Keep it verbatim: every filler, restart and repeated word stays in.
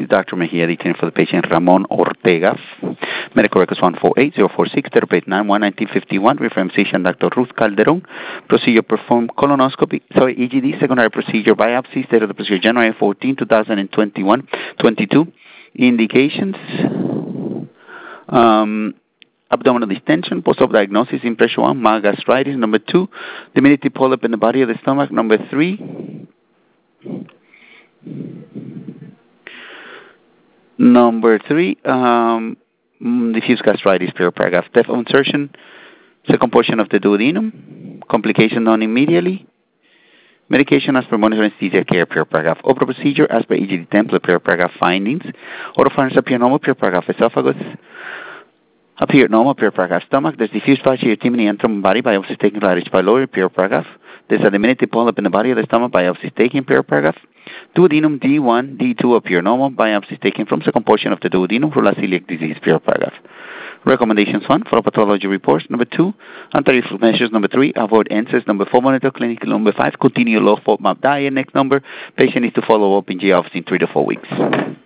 is Doctor Mejia, detained for the patient Ramon Ortega. Medical records one four eight zero four six, date nine one nineteen fifty-one, reference physician Doctor Ruth Calderon. Procedure performed colonoscopy, sorry, E G D, secondary procedure biopsy, date of the procedure January fourteenth, twenty twenty-one, twenty-two. Indications, um, abdominal distension, post-op diagnosis, impression one, mild gastritis. Number two, diminutive polyp in the body of the stomach. Number three, number three, um, diffuse gastritis, per paragraph. Depth of insertion, second portion of the duodenum. Complication known immediately. Medication as per monitor anesthesia care, per paragraph. Open procedure as per E G D template, per paragraph. Findings, oropharynx appear normal, per paragraph. Esophagus appeared normal, per paragraph. Stomach, there's diffuse fasciotomy antrum body, biopsy taken right pylori, per paragraph. There's a diminutive polyp in the body of the stomach, biopsy taken, per paragraph. Duodenum D one, D two appear normal, biopsy taken from second portion of the duodenum for celiac disease, per paragraph. Recommendations one, follow pathology reports. Number two, anti-reflux measures. Number three, avoid N SAIDs. Number four, monitor clinical. Number five, continue low FODMAP diet. Next number, patient needs to follow up in G office in three to four weeks.